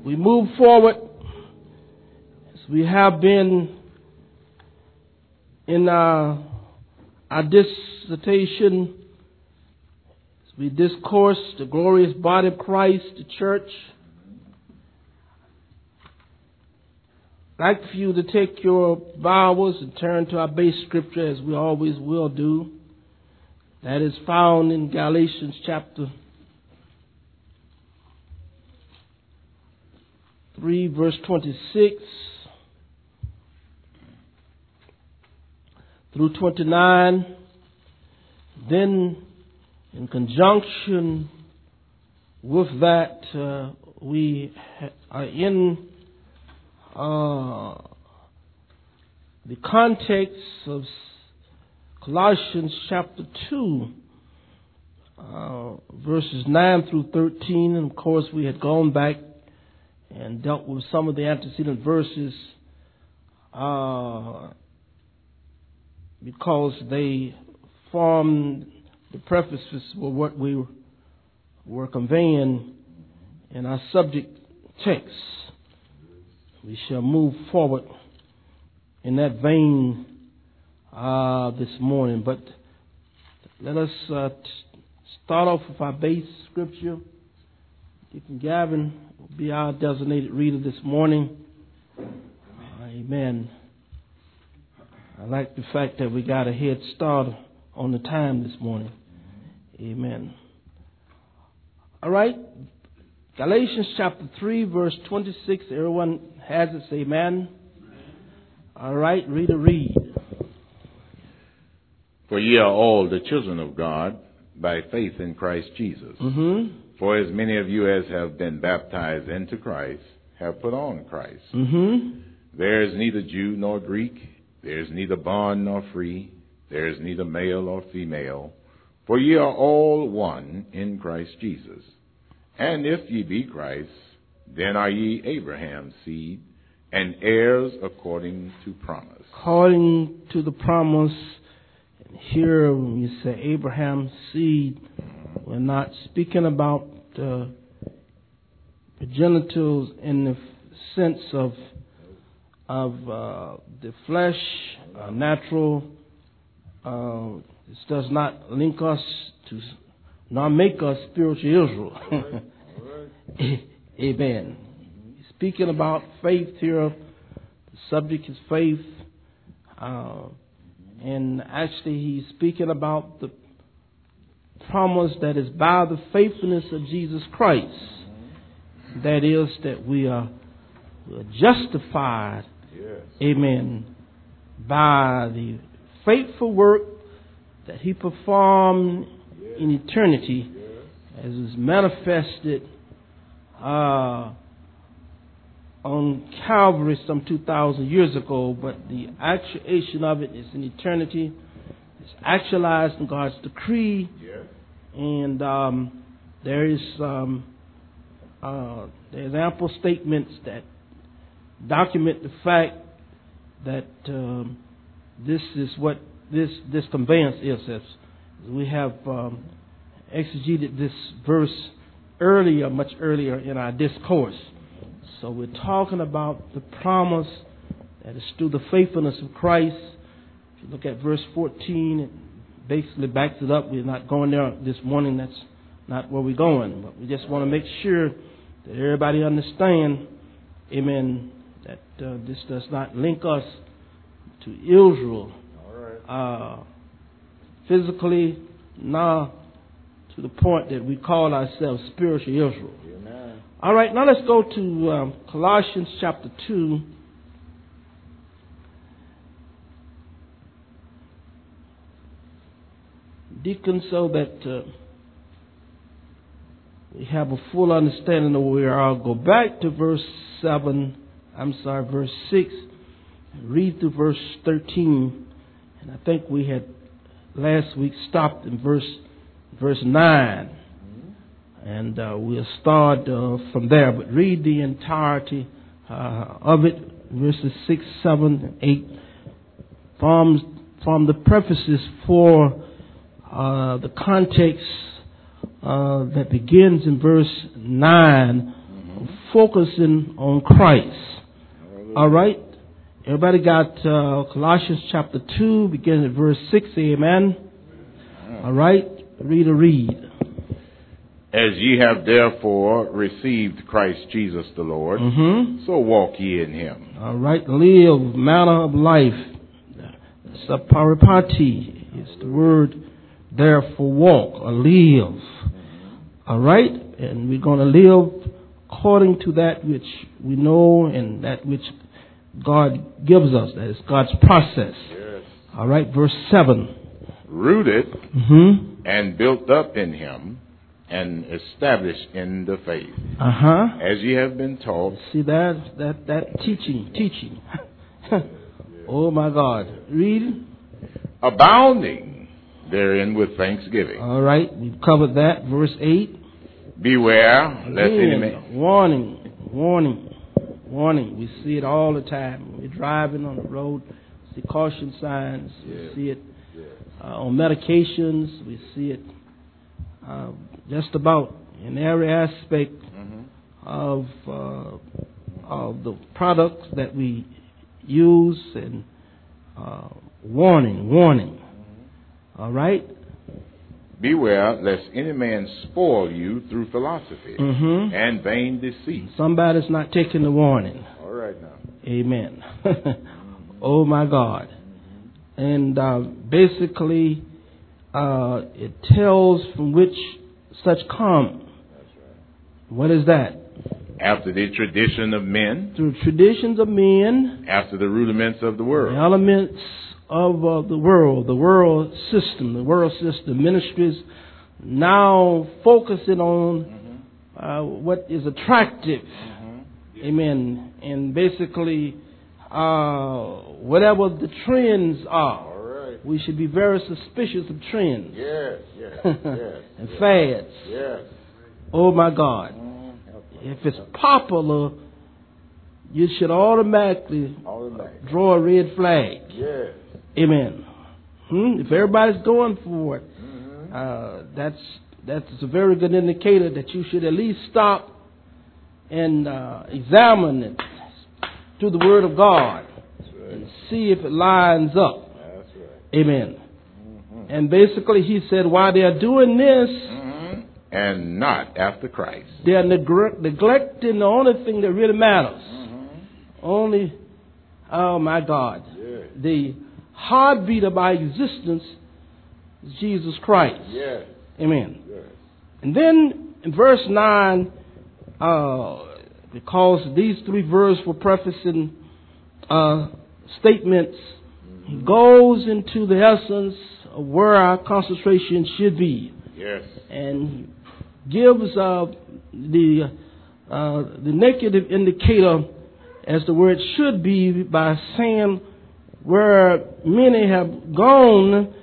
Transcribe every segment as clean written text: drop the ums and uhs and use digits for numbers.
we move forward as we have been in our dissertation, as we discourse the glorious body of Christ, the church. I'd like for you to take your Bibles and turn to our base scripture, as we always will do. That is found in Galatians chapter 3, verse 26 through 29. Then, in conjunction with that, we are in the context of Colossians chapter 2, verses 9 through 13. And of course, we had gone back and dealt with some of the antecedent verses because they formed the prefaces for what we were conveying in our subject text. We shall move forward in that vein this morning. But let us start off with our base scripture. Deacon Gavin will be our designated reader this morning. Amen. I like the fact that we got a head start on the time this morning. Amen. All right. Galatians chapter 3, verse 26. Everyone has it. Say amen. All right. Reader, read. For ye are all the children of God by faith in Christ Jesus. Mm-hmm. For as many of you as have been baptized into Christ have put on Christ. Mm-hmm. There is neither Jew nor Greek. There is neither bond nor free. There is neither male or female. For ye are all one in Christ Jesus. And if ye be Christ, then are ye Abraham's seed and heirs according to promise. According to the promise. And here, when you say Abraham's seed, we're not speaking about progenitors in the sense of the flesh, natural. This does not link us to, nor make us spiritual Israel. Amen. He's speaking about faith here. The subject is faith. And actually, he's speaking about the promise that is by the faithfulness of Jesus Christ. That is, that we are justified, amen, by the faithful work that he performed in eternity, as is manifested on Calvary some 2,000 years ago. But the actuation of it is in eternity. It's actualized in God's decree. And there's ample statements that document the fact that this is what this conveyance is. As we have exegeted this verse earlier, much earlier in our discourse. So we're talking about the promise that is through the faithfulness of Christ. If you look at verse 14, it basically backs it up. We're not going there this morning. That's not where we're going. But we just want to make sure that everybody understand, amen, that this does not link us to Israel physically, nor to the point that we call ourselves spiritual Israel. Amen. All right, now let's go to Colossians chapter 2. Deacon, so that we have a full understanding of where we are. I'll go back to verse 6, read through verse 13. And I think we had last week stopped in verse 9. And we'll start from there. But read the entirety of it, verses 6, 7, 8, from the prefaces for the context that begins in verse 9 focusing on Christ. All right? Everybody got Colossians chapter 2, beginning at verse 6. Amen. All right? Read. As ye have therefore received Christ Jesus the Lord, so walk ye in him. All right? Live, manner of life. Saparipati is the word there for walk or live. All right? And we're going to live according to that which we know and that which God gives us. That is God's process. Yes. All right? Verse 7. Rooted and built up in him and established in the faith. As ye have been taught. See that teaching. Oh my God. Read. Abounding therein with thanksgiving. All right. We've covered that. Verse 8. Beware lest any man. Warning. We see it all the time. We're driving on the road. We see caution signs. We see it on medications. We see it just about in every aspect of the products that we use. And warning. All right? Beware lest any man spoil you through philosophy and vain deceit. Somebody's not taking the warning. All right now. Amen. Oh my God. And basically, it tells from which such come. That's right. What is that? After the tradition of men. Through traditions of men. After the rudiments of the world. The elements of the world system, ministries now focusing on what is attractive. Amen. And basically, whatever the trends are, we should be very suspicious of trends. Yes. And fads. Yes. Oh my God. If it's popular, you should automatically draw a red flag. Yes. Amen. If everybody's going for it, that's a very good indicator that you should at least stop and examine it through the Word of God and see if it lines up. That's right. Amen. And basically, he said, while they are doing this, and not after Christ, they are neglecting the only thing that really matters. Only, oh my God, the heartbeat of our existence is Jesus Christ. Yes. Amen. Yes. And then in verse 9, because these three verses were prefacing statements, he goes into the essence of where our concentration should be. Yes. And he gives the negative indicator as to where it should be by saying where many have gone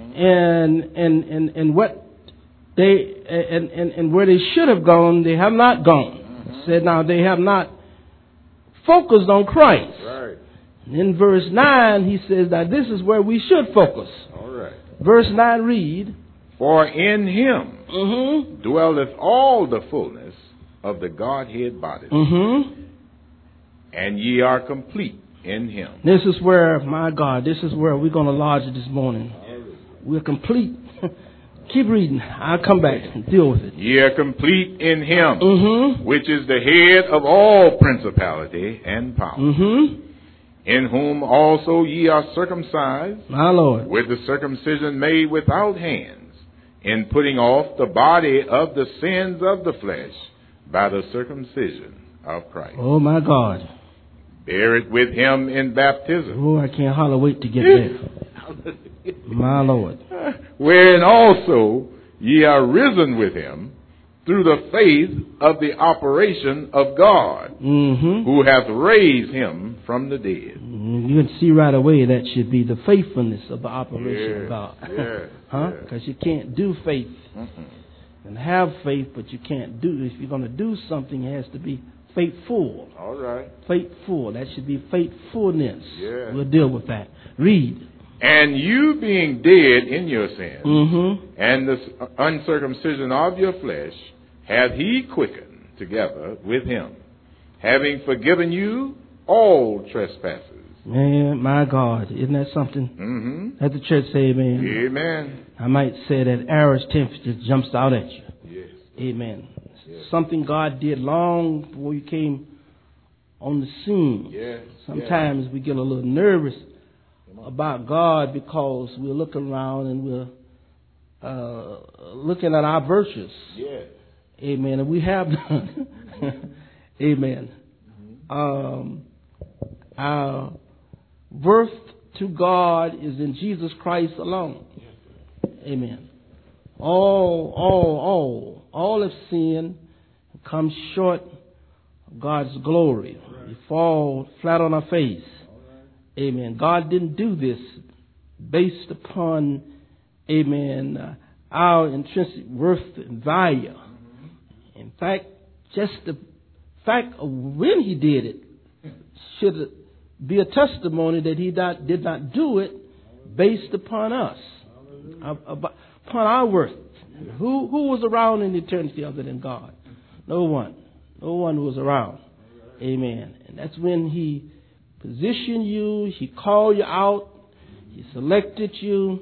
and what they and where they should have gone, they have not gone. Said now they have not focused on Christ. Right. And in verse 9 he says that this is where we should focus. All right. Verse 9 read, for in him dwelleth all the fullness of the Godhead bodily. And ye are complete in him. This is where, my God, this is where we're going to lodge it this morning. We're complete. Keep reading. I'll come back and deal with it. Ye are complete in him, which is the head of all principality and power. In whom also ye are circumcised, my Lord, with the circumcision made without hands, in putting off the body of the sins of the flesh by the circumcision of Christ. Oh my God. Buried with him in baptism. Oh, I can't hardly wait to get there. My Lord. Wherein also ye are risen with him through the faith of the operation of God, who hath raised him from the dead. You can see right away that should be the faithfulness of the operation of God. Because you can't do faith and have faith, but you can't do. If you're going to do something, it has to be faithful. All right. Faithful. That should be faithfulness. Yeah. We'll deal with that. Read. And you being dead in your sins, and the uncircumcision of your flesh, hath he quickened together with him, having forgiven you all trespasses. Man, my God, isn't that something? Mm-hmm. Let the church say amen. Amen. I might say that average temperature jumps out at you. Yes. Amen. Yes. Something God did long before you came on the scene. Yes. Sometimes we get a little nervous about God because we're looking around and we're looking at our virtues. Yes. Amen. And we have done. Amen. Our worth to God is in Jesus Christ alone. Amen. All have sinned and come short of God's glory. We fall flat on our face. Amen. God didn't do this based upon, amen, our intrinsic worth and value. In fact, just the fact of when He did it should be a testimony that He did not do it based upon us, upon our worth. Who was around in eternity other than God? No one. No one was around. Amen. And that's when He positioned you, He called you out, He selected you,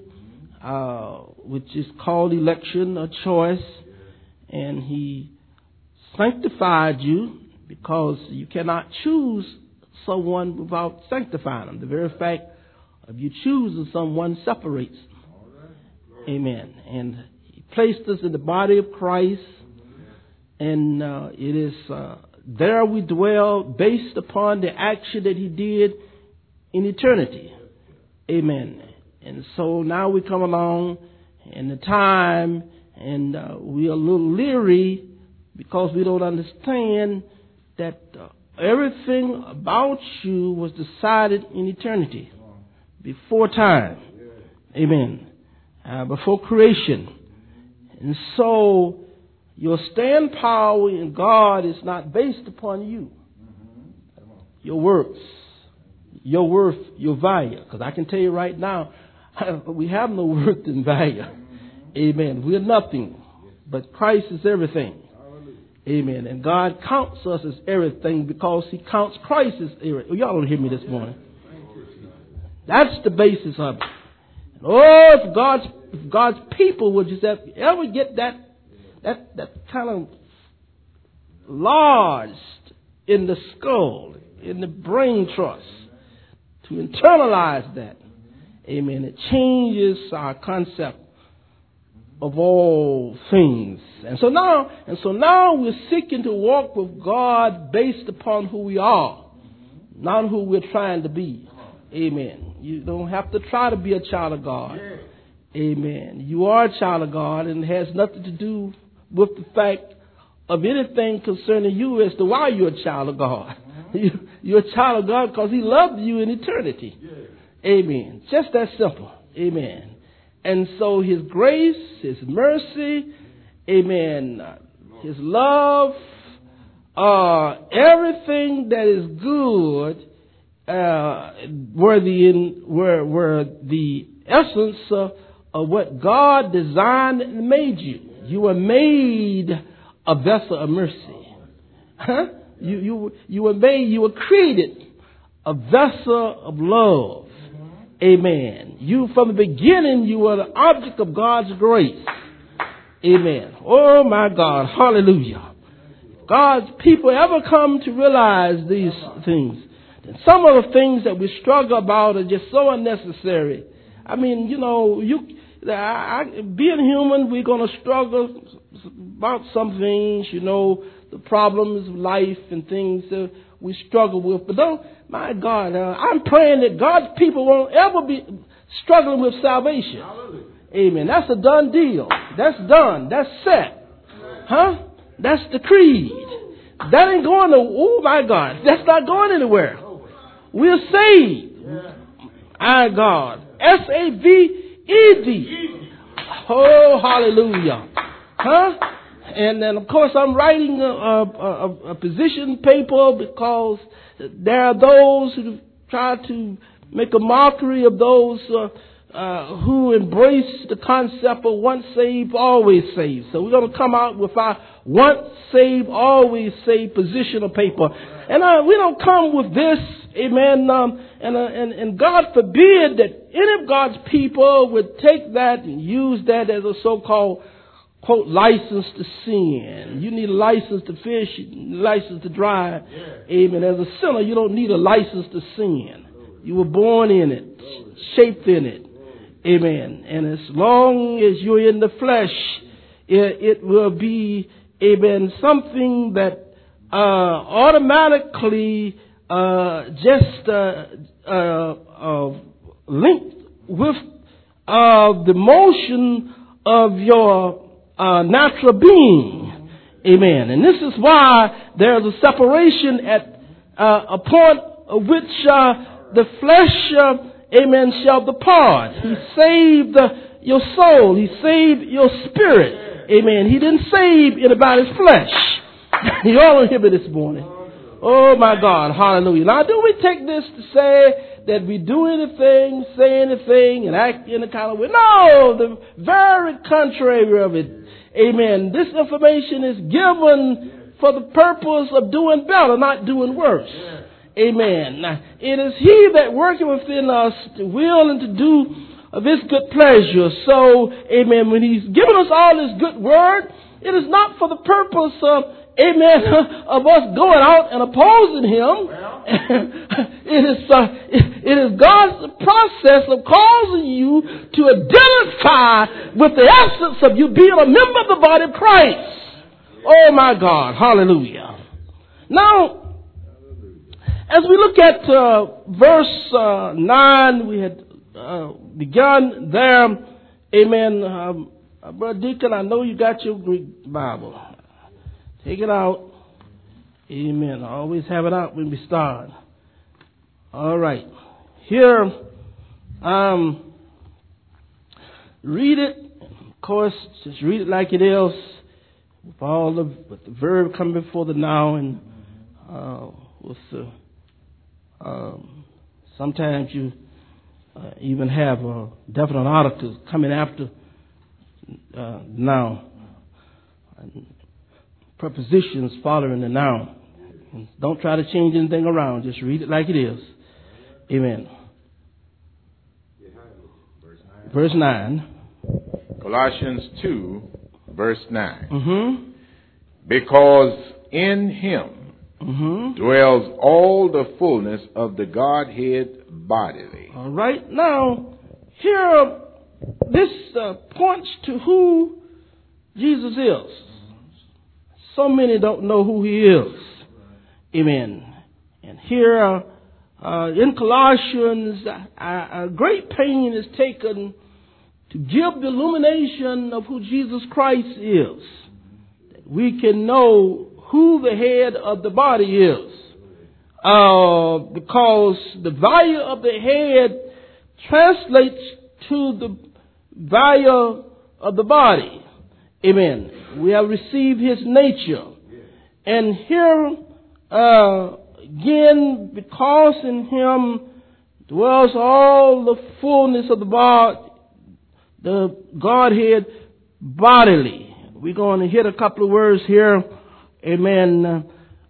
which is called election or choice, and He sanctified you, because you cannot choose someone without sanctifying them. The very fact of you choosing someone separates them. Amen. And He placed us in the body of Christ, and it is there we dwell based upon the action that He did in eternity. Amen. And so now we come along in the time, and we are a little leery because we don't understand that everything about you was decided in eternity, before time. Amen. Before creation. And so your stand power in God is not based upon you, your works, your worth, your value. Because I can tell you right now, we have no worth and value. Amen. We're nothing, but Christ is everything. Amen. And God counts us as everything because He counts Christ as everything. Y'all don't hear me this morning. That's the basis of it. If God's people would just ever get that kind of lodged in the skull, in the brain trust, to internalize that. Amen. It changes our concept of all things. And so now we're seeking to walk with God based upon who we are, not who we're trying to be. Amen. You don't have to try to be a child of God. Amen. You are a child of God, and it has nothing to do with the fact of anything concerning you as to why you're a child of God. You're a child of God because He loved you in eternity. Amen. Just that simple. Amen. And so His grace, His mercy, amen, His love, everything that is good, were the essence of what God designed and made you. You were made a vessel of mercy. You were created a vessel of love. Amen. You, from the beginning, you were the object of God's grace. Amen. Oh my God. Hallelujah. God's people ever come to realize these things? And some of the things that we struggle about are just so unnecessary. I mean, being human, we're going to struggle about some things, the problems of life and things that we struggle with. But my God, I'm praying that God's people won't ever be struggling with salvation. Amen. That's a done deal. That's done. That's set. That's the creed. That ain't going to, oh my God, that's not going anywhere. We're saved. My God. S-A-V-E-D. Oh, hallelujah. And then, of course, I'm writing a position paper because there are those who try to make a mockery of those who embrace the concept of once saved, always saved. So we're going to come out with our once saved, always saved position of paper. And we don't come with this, amen, and God forbid that any of God's people would take that and use that as a so-called, quote, license to sin. You need a license to fish, a license to drive. Amen. As a sinner, you don't need a license to sin. You were born in it, shaped in it. Amen. And as long as you're in the flesh, it will be, amen, something that automatically just linked with the motion of your natural being. Amen. And this is why there's a separation at a point of which the flesh, amen, shall depart. He saved your soul. He saved your spirit. Amen. He didn't save anybody's flesh. You all hear me this morning. Oh my God. Hallelujah. Now, do we take this to say that we do anything, say anything, and act in a kind of way? No, the very contrary of it. Amen. This information is given for the purpose of doing better, not doing worse. Amen. Now, it is He that worketh within us to will and to do of His good pleasure. So, amen, when He's given us all His good word, it is not for the purpose of, amen, of us going out and opposing Him. It is God's process of causing you to identify with the essence of you being a member of the body of Christ. Oh my God. Hallelujah. Now, as we look at verse 9, we had begun there. Amen. Brother Deacon, I know you got your Greek Bible. Take it out. Amen. I always have it out when we start. All right. Here, read it. Of course, just read it like it is, with with the verb coming before the noun, and with the sometimes you even have definite articles coming after noun, and prepositions following the noun. And don't try to change anything around. Just read it like it is. Amen. Verse 9. Colossians 2, verse 9. Mm-hmm. Because in Him dwells all the fullness of the Godhead bodily. All right. Now, here, this points to who Jesus is. So many don't know who He is. Amen. And here, in Colossians, a great pain is taken to give the illumination of who Jesus Christ is. That we can know who the head of the body is. Because the value of the head translates to the value of the body. Amen. We have received His nature. And here, again, because in Him dwells all the fullness of the Godhead bodily. We're going to hit a couple of words here. Amen.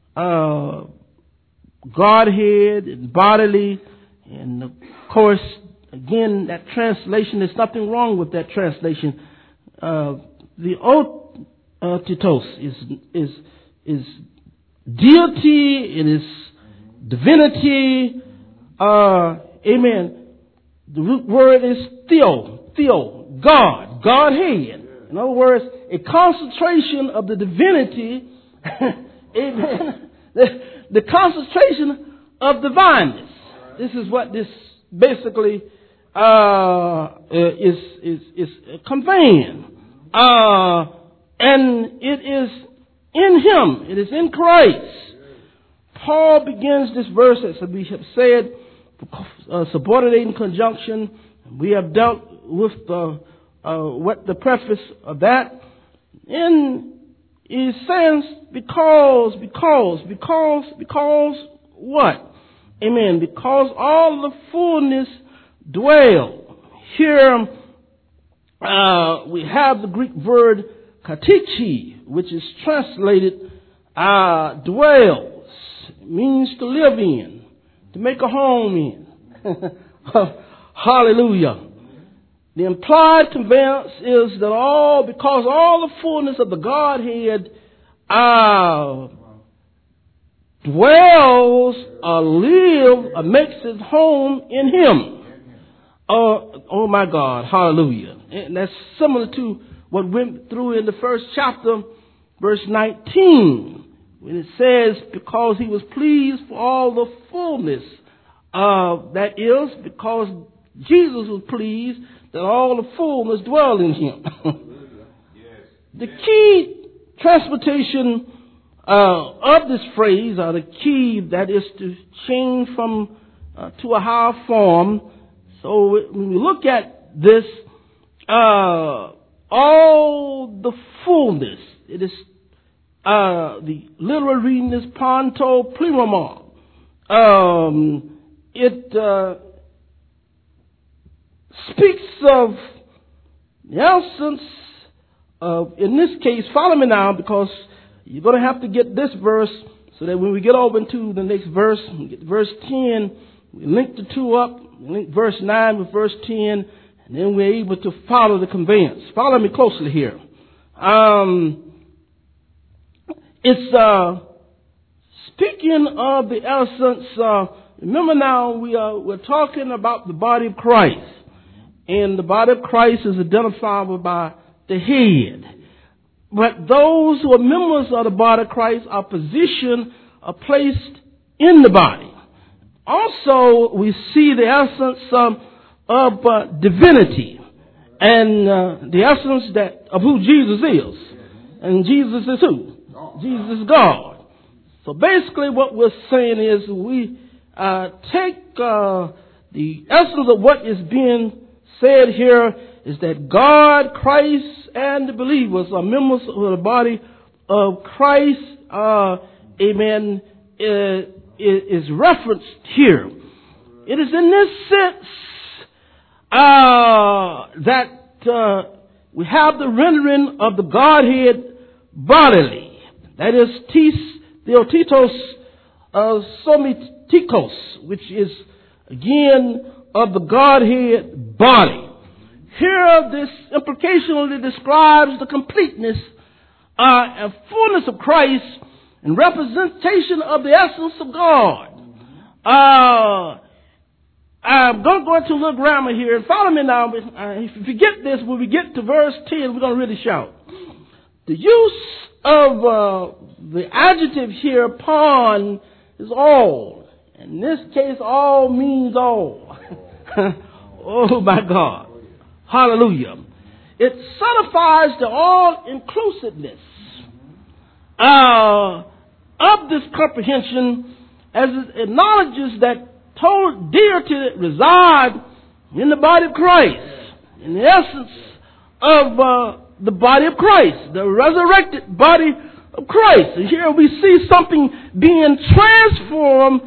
Godhead and bodily. And of course, again, that translation, there's nothing wrong with that translation. The otitos is deity, it is divinity. Amen. The root word is theo, God, Godhead. In other words, a concentration of the divinity. Amen. The concentration of divineness. This is what this basically is conveying. And it is in Him. It is in Christ. Paul begins this verse, as we have said, subordinating conjunction. We have dealt with what the preface of that. And he says, because what? Amen. Because all the fullness dwell. here we have the Greek word katichi, which is translated dwells. It means to live in, to make a home in. Hallelujah. The implied conveyance is that because all the fullness of the Godhead dwells or lives or makes his home in him. Oh my God, hallelujah. And that's similar to what went through in the first chapter, verse 19, when it says, because he was pleased for all the fullness, that is, because Jesus was pleased that all the fullness dwelled in him. The key transportation of this phrase, or the key that is to change from to a higher form. So when we look at this, all the fullness, it is the literal reading is panto pleroma. It speaks of the essence of, in this case, follow me now, because you're going to have to get this verse so that when we get over into the next verse, we get verse 10, we link the two up, we link verse 9 with verse 10, and then we're able to follow the conveyance. Follow me closely here. It's speaking of the essence. Remember now, we're talking about the body of Christ. And the body of Christ is identifiable by the head. But those who are members of the body of Christ are positioned, are placed in the body. Also, we see the essence of divinity and the essence of who Jesus is. And Jesus is who? Jesus is God. So basically what we're saying is we take the essence of what is being said here is that God, Christ, and the believers are members of the body of Christ. Amen. Is referenced here. It is in this sense that we have the rendering of the Godhead bodily. That is theotitos somitikos, which is again of the Godhead body. Here, this implicationally describes the completeness and fullness of Christ and representation of the essence of God. I'm going to go into a little grammar here and follow me now. If you get this, when we get to verse 10, we're going to really shout. The use of the adjective here, upon, is all. In this case, all means all. Oh my God. Hallelujah. It certifies the all-inclusiveness of this comprehension, as it acknowledges that total deity resides in the body of Christ, in the essence of the body of Christ, the resurrected body of Christ. And here we see something being transferred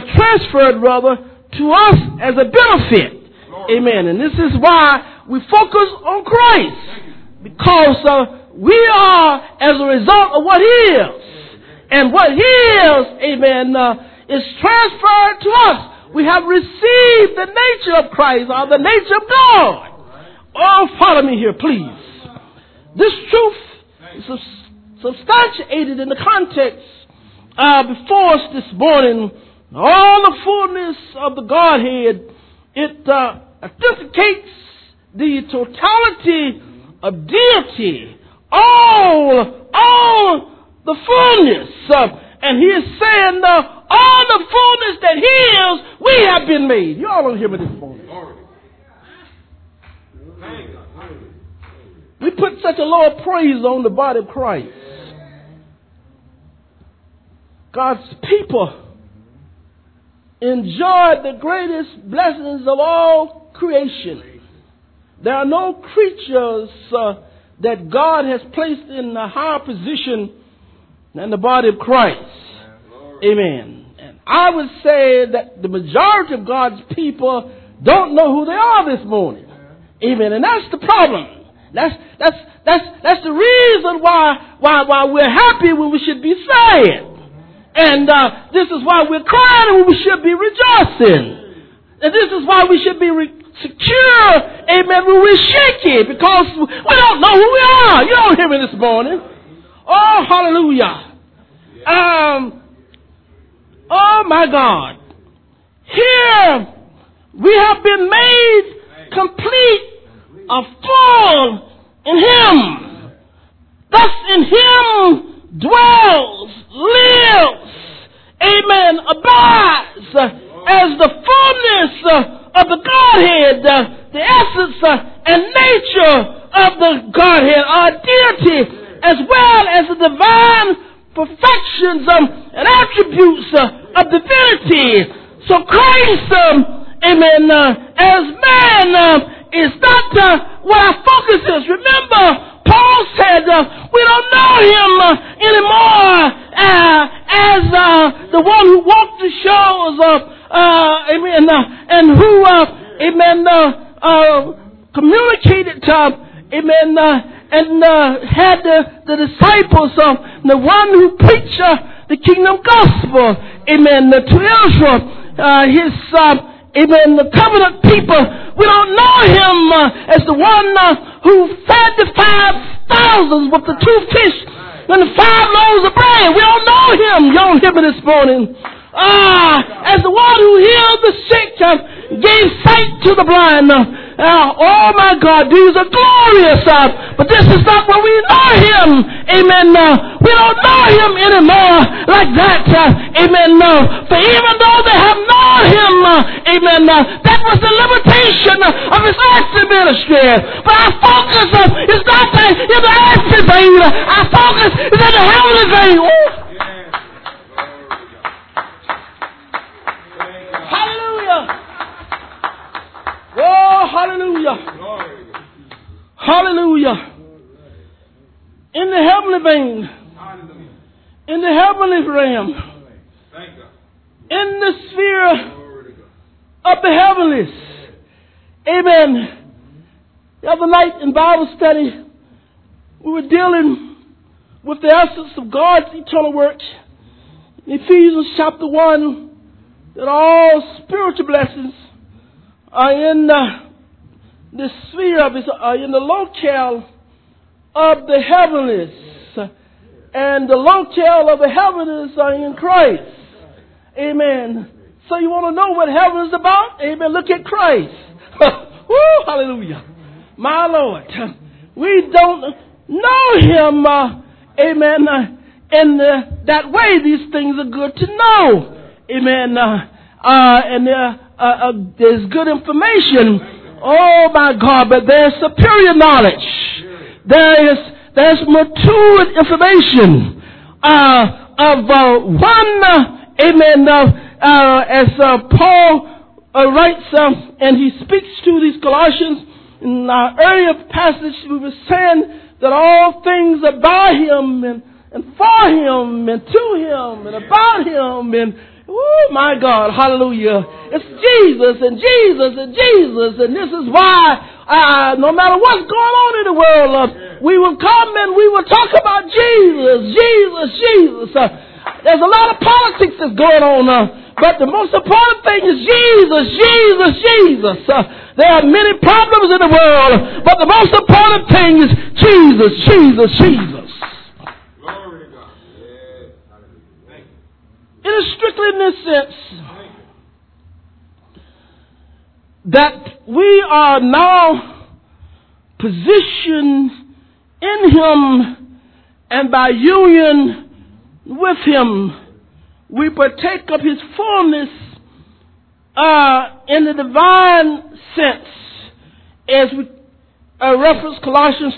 to us as a benefit. Amen. And this is why we focus on Christ, because we are as a result of what He is. And what He is, amen, is transferred to us. We have received the nature of Christ, or the nature of God. Oh, follow me here, please. This truth is substantiated in the context before us this morning. All the fullness of the Godhead, it authenticates the totality of deity, all the fullness. And He is saying, all the fullness that He is, we have been made. You all don't hear me this morning. We put such a low praise on the body of Christ. God's people enjoyed the greatest blessings of all creation. There are no creatures that God has placed in a higher position than the body of Christ. Amen. And I would say that the majority of God's people don't know who they are this morning. Amen. And that's the problem. That's the reason why we're happy when we should be sad. And this is why we're crying when we should be rejoicing. And this is why we should be secure, amen, when we're shaky, because we don't know who we are. You don't hear me this morning. Oh, hallelujah. Oh, my God. Here we have been made complete, full in Him. Thus in Him dwells, lives, amen, abides as the fullness of the Godhead, the essence and nature of the Godhead, our deity, as well as the divine perfections and attributes of divinity. So Christ, amen, as man is not what our focus is. Remember, Paul said we don't know Him anymore as the one who walked the shores, amen, and who, amen, communicated, amen, and had the disciples, the one who preached the kingdom gospel, amen, to Israel, his, amen, the covenant people. We don't know Him as the one who fed the 5,000 with the 2 fish and the 5 loaves of bread. We don't know Him. You don't hear me this morning. As the one who healed the sick, gave sight to the blind. Oh my God, these are glorious. But this is not where we know Him. Amen. We don't know Him anymore like that. Amen. For even though they have known Him, amen, that was the limitation of His earthly ministry. But our focus is not in the earthly vein. Our focus is in the heavenly vein. Hallelujah. Oh, hallelujah. Hallelujah. In the heavenly vein, in the heavenly realm, in the sphere of the heavenlies. Amen. The other night in Bible study, we were dealing with the essence of God's eternal work. In Ephesians chapter 1, that all spiritual blessings are in the sphere of His, in the locale of the heavenlies. And the locale of the heavenlies are in Christ. Amen. So you want to know what heaven is about? Amen. Look at Christ. Woo, hallelujah. My Lord. We don't know Him, amen, in that way. These things are good to know. Amen. And there's good information. Oh my God, but there's superior knowledge. There's mature information of one, amen, as Paul writes and he speaks to these Colossians. In our earlier passage, we were saying that all things are by Him and for Him and to Him and about Him and oh my God, hallelujah. It's Jesus and Jesus and Jesus. And this is why no matter what's going on in the world, we will come and we will talk about Jesus, Jesus, Jesus. There's a lot of politics that's going on, but the most important thing is Jesus, Jesus, Jesus. There are many problems in the world, but the most important thing is Jesus, Jesus, Jesus. Glory to God. Yes. Thank you. It is strictly in this sense that we are now positioned in Him, and by union with Him, we partake of His fullness in the divine sense, as we reference Colossians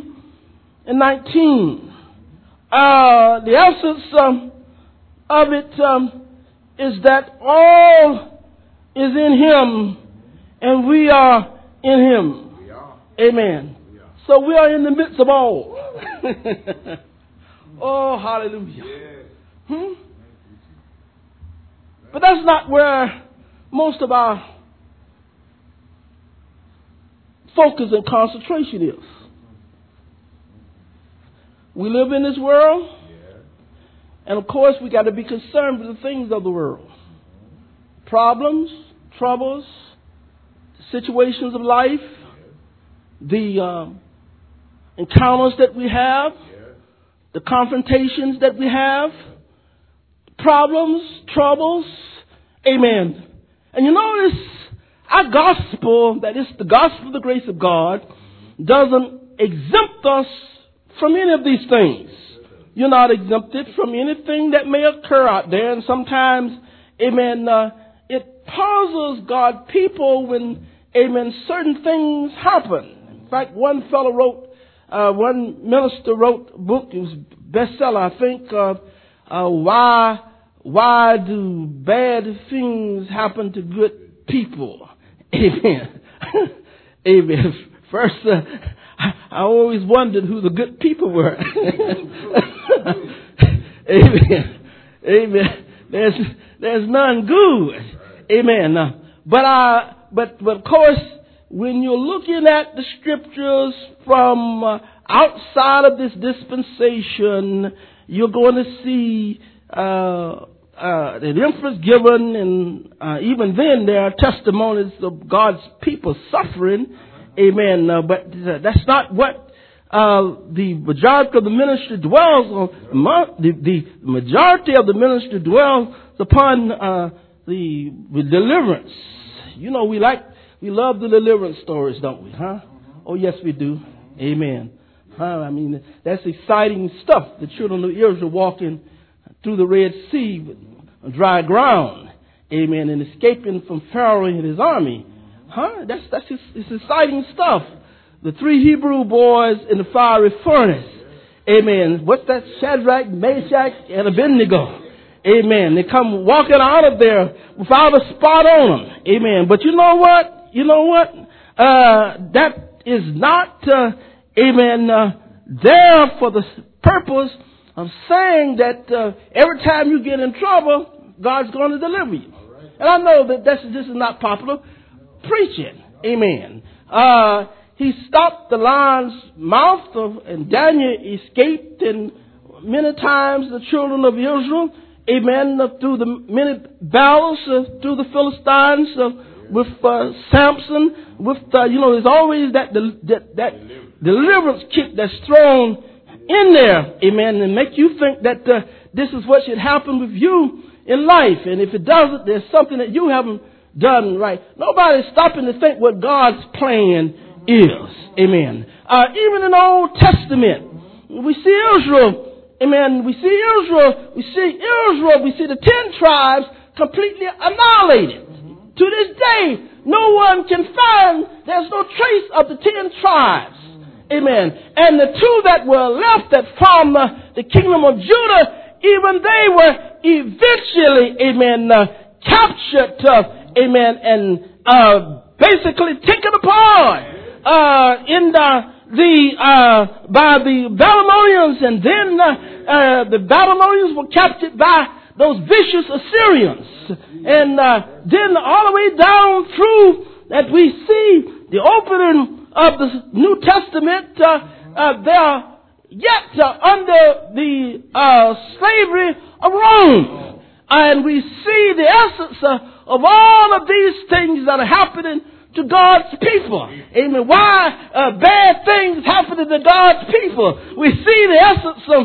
3:19. The essence of it is that all is in Him and we are in Him. Amen. So we are in the midst of all. Oh, hallelujah. But that's not where most of our focus and concentration is. We live in this world, and of course we got to be concerned with the things of the world. Problems, troubles, situations of life, the encounters that we have, the confrontations that we have, problems, troubles, amen. And you notice our gospel, that is the gospel of the grace of God, doesn't exempt us from any of these things. You're not exempted from anything that may occur out there, and sometimes, amen, it puzzles God people when, amen, certain things happen. In fact, one minister wrote a book, it was bestseller, I think, why do bad things happen to good people? Amen. Amen. First, I always wondered who the good people were. Amen. Amen. There's none good. Amen. But of course, when you're looking at the scriptures from outside of this dispensation, you're going to see the emphasis given, and even then there are testimonies of God's people suffering. Amen. But that's not what the majority of the ministry dwells on. The majority of the ministry dwells upon the deliverance. You know, we love the deliverance stories, don't we? Huh? Oh, yes, we do. Amen. I mean, that's exciting stuff. The children of Israel walking through the Red Sea with dry ground. Amen. And escaping from Pharaoh and his army. It's exciting stuff. The 3 Hebrew boys in the fiery furnace. Amen. What's that? Shadrach, Meshach, and Abednego. Amen. They come walking out of there without a spot on them. Amen. But you know what? That is not, there for the purpose of saying that every time you get in trouble, God's going to deliver you. And I know that this is not popular preaching. Amen. He stopped the lion's mouth, and Daniel escaped, and many times the children of Israel, amen, through the many battles, through the Philistines, with Samson, with, there's always that deliverance kick that's thrown in there, amen, and make you think that this is what should happen with you in life. And if it doesn't, there's something that you haven't done right. Nobody's stopping to think what God's plan is. Amen. Even in the Old Testament, we see Israel. Amen. We see the 10 tribes completely annihilated. To this day, no one can find, there's no trace of the 10 tribes. Amen. And the 2 that were left that from the kingdom of Judah, even they were eventually, captured, and basically taken apart by the Babylonians, and then the Babylonians were captured by those vicious Assyrians, and then all the way down through that we see the opening of the New Testament. They are yet under the slavery of Rome, and we see the essence of all of these things that are happening to God's people. Amen. Why bad things happening to God's people? We see the essence of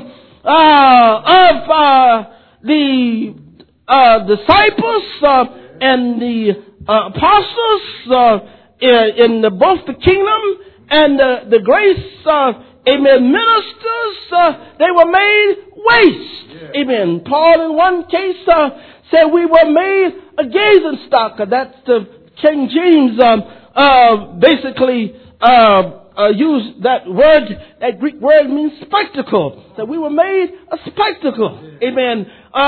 the disciples and the apostles in both the kingdom and the grace ministers. They were made waste. Amen. Paul in one case said we were made a gazing stock. That's the King James basically used that word. That Greek word means spectacle. So we were made a spectacle. Amen.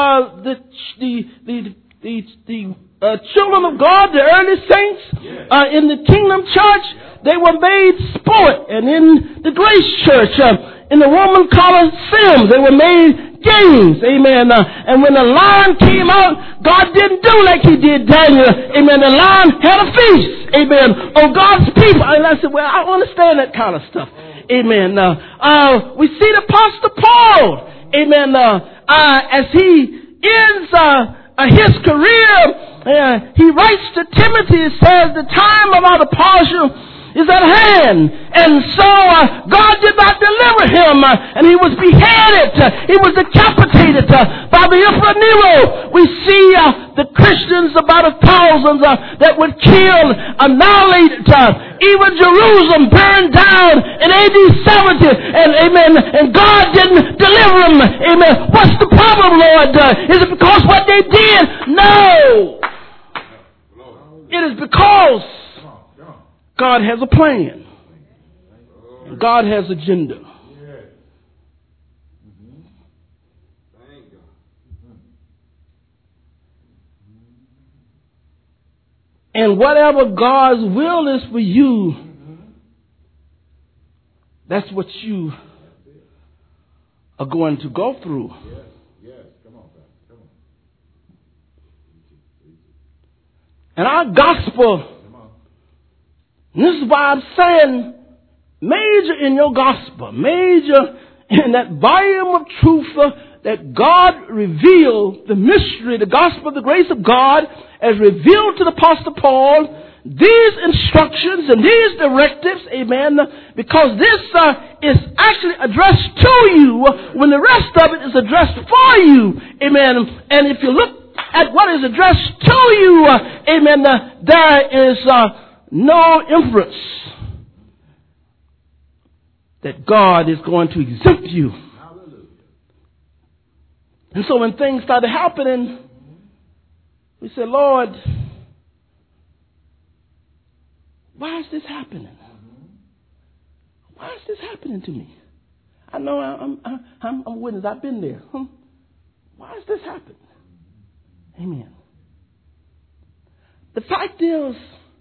The children of God, the early saints in the kingdom church, they were made sport. And in the grace church, in the Roman Colosseum. They were made games. Amen. And when the lion came out, God didn't do like he did Daniel. Amen. The lion had a feast. Amen. On God's people. And I said, well, I understand that kind of stuff. Amen. We see the Apostle Paul. Amen. As he ends his career, he writes to Timothy, it says, the time of our departure is at hand. And so God did not deliver him, and he was beheaded. He was decapitated by the Emperor Nero. We see the Christians, about 1,000 that were killed, annihilated. Even Jerusalem burned down in AD 70. And amen. And God didn't deliver him. Amen. What's the problem, Lord? Is it because what they did? No. It is because God has a plan. And God has agenda. And whatever God's will is for you, that's what you are going to go through. And our gospel, and this is why I'm saying, major in your gospel, major in that volume of truth that God revealed, the mystery, the gospel of the grace of God, as revealed to the Apostle Paul, these instructions and these directives, amen, because this is actually addressed to you when the rest of it is addressed for you, amen. And if you look at what is addressed to you, amen, there is no inference that God is going to exempt you. And so when things started happening, we said, Lord, why is this happening? Why is this happening to me? I know I'm a witness. I've been there. Why is this happening? Amen. The fact is,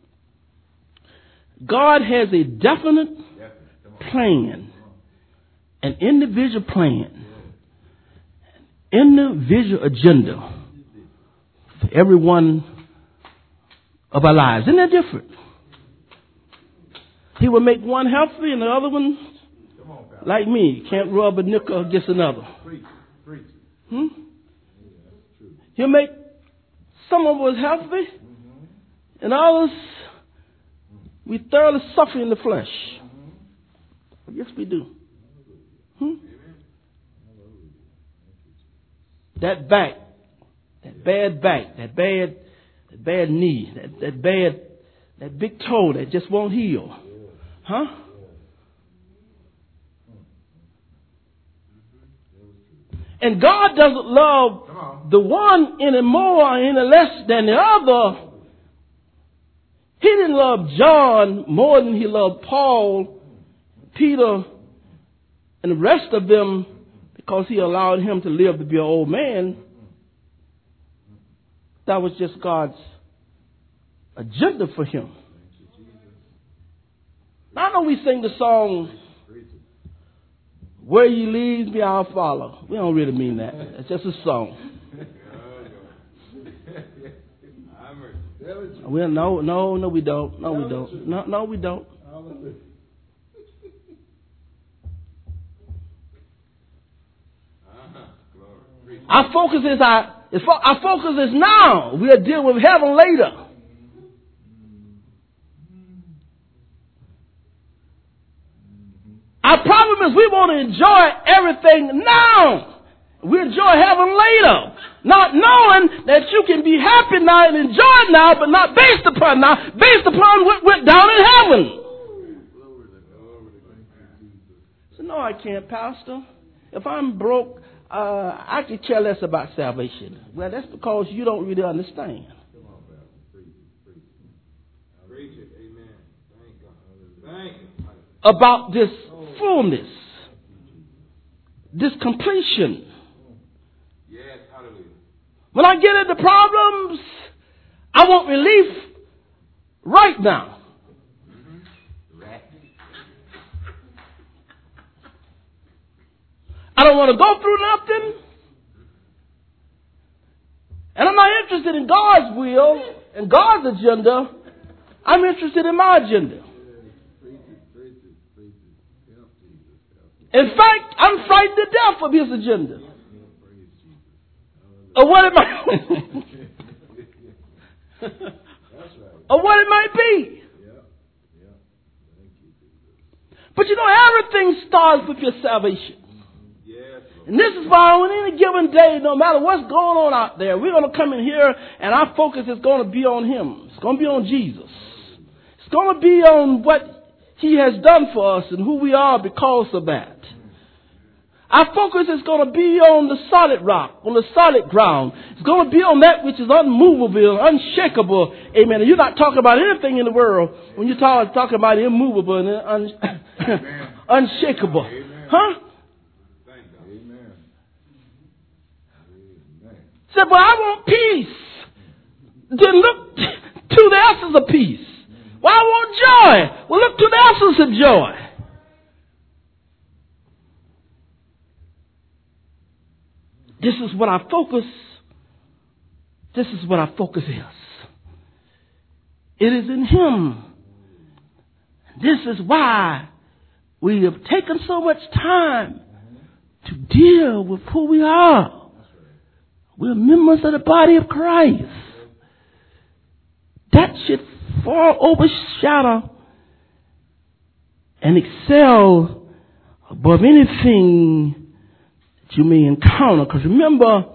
God has a definite plan, an individual plan, an individual agenda for every one of our lives. Isn't that different? He will make one healthy and the other one like me. Can't rub a nickel against another. He'll make some of us healthy and others we thoroughly suffer in the flesh. Yes, we do. That back, that bad knee, that big toe that just won't heal. Huh? And God doesn't love the one any more or any less than the other. He didn't love John more than he loved Paul, Peter, and the rest of them because he allowed him to live to be an old man. That was just God's agenda for him. I know we sing the song, "Where you lead me, I'll follow." We don't really mean that. It's just a song. Well, no, we don't. No, we don't. No, we don't. Our focus is now. We'll deal with heaven later. Our problem is we want to enjoy everything now. We enjoy heaven later. Not knowing that you can be happy now and enjoy it now, but not based upon now, based upon what went down in heaven. So no, I can't, Pastor. If I'm broke, I could care less about salvation. Well, that's because you don't really understand. About this fullness, this completion. When I get into problems, I want relief right now. I don't want to go through nothing. And I'm not interested in God's will and God's agenda. I'm interested in my agenda. In fact, I'm frightened to death of his agenda. Or what it might or what it might be. But you know, everything starts with your salvation. And this is why on any given day, no matter what's going on out there, we're going to come in here and our focus is going to be on him. It's going to be on Jesus. It's going to be on what he has done for us and who we are because of that. Our focus is going to be on the solid rock, on the solid ground. It's going to be on that which is unmovable, unshakable. Amen. And you're not talking about anything in the world when you're talking about immovable and unshakable. Amen. Huh? Amen. Said, well, I want peace. Then look to the essence of peace. Well, I want joy. Well, look to the essence of joy. This is what our focus is. It is in him. This is why we have taken so much time to deal with who we are. We're members of the body of Christ. That should far overshadow and excel above anything you may encounter. Because remember,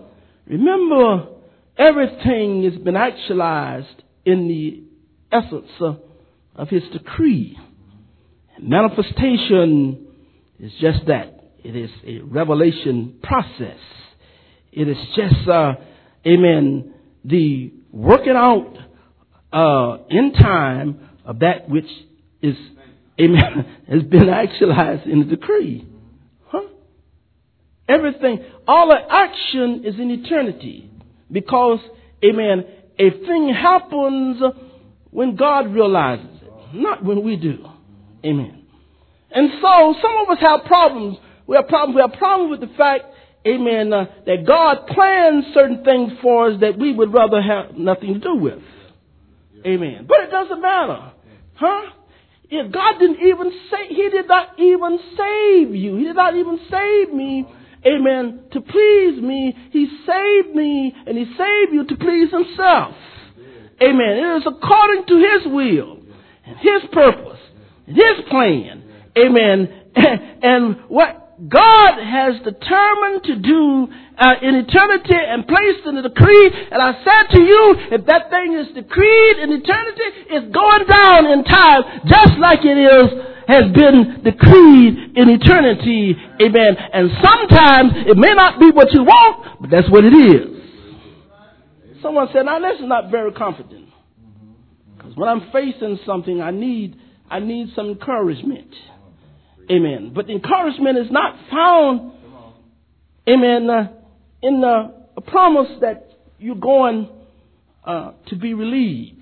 everything has been actualized in the essence of his decree. And manifestation is just that. It is a revelation process. It is just, amen, the working out in time of that which is, amen, has been actualized in the decree. Everything, all the action is in eternity because, amen, a thing happens when God realizes it, not when we do. Amen. And so some of us have problems. We have problems with the fact, amen, that God plans certain things for us that we would rather have nothing to do with. Amen. But it doesn't matter. Huh? If God did not even save you. He did not even save me. Amen. To please me, he saved me and he saved you to please himself. Amen. It is according to his will and his purpose and his plan. Amen. And what God has determined to do in eternity and placed in the decree. And I said to you, if that thing is decreed in eternity, it's going down in time just like it has been decreed in eternity. Amen. And sometimes it may not be what you want, but that's what it is. Someone said, now this is not very comforting. Because when I'm facing something, I need some encouragement. Amen. But the encouragement is not found, amen, in a promise that you're going to be relieved.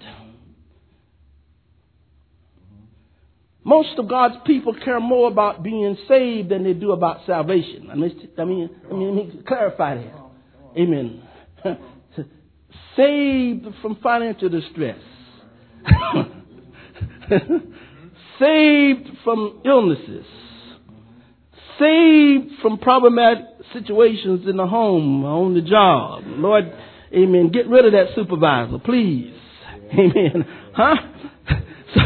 Most of God's people care more about being saved than they do about salvation. Let me clarify that. Amen. Saved from financial distress. Saved from illnesses. Saved from problematic situations in the home, on the job. Lord, amen, get rid of that supervisor, please. Amen. Huh? So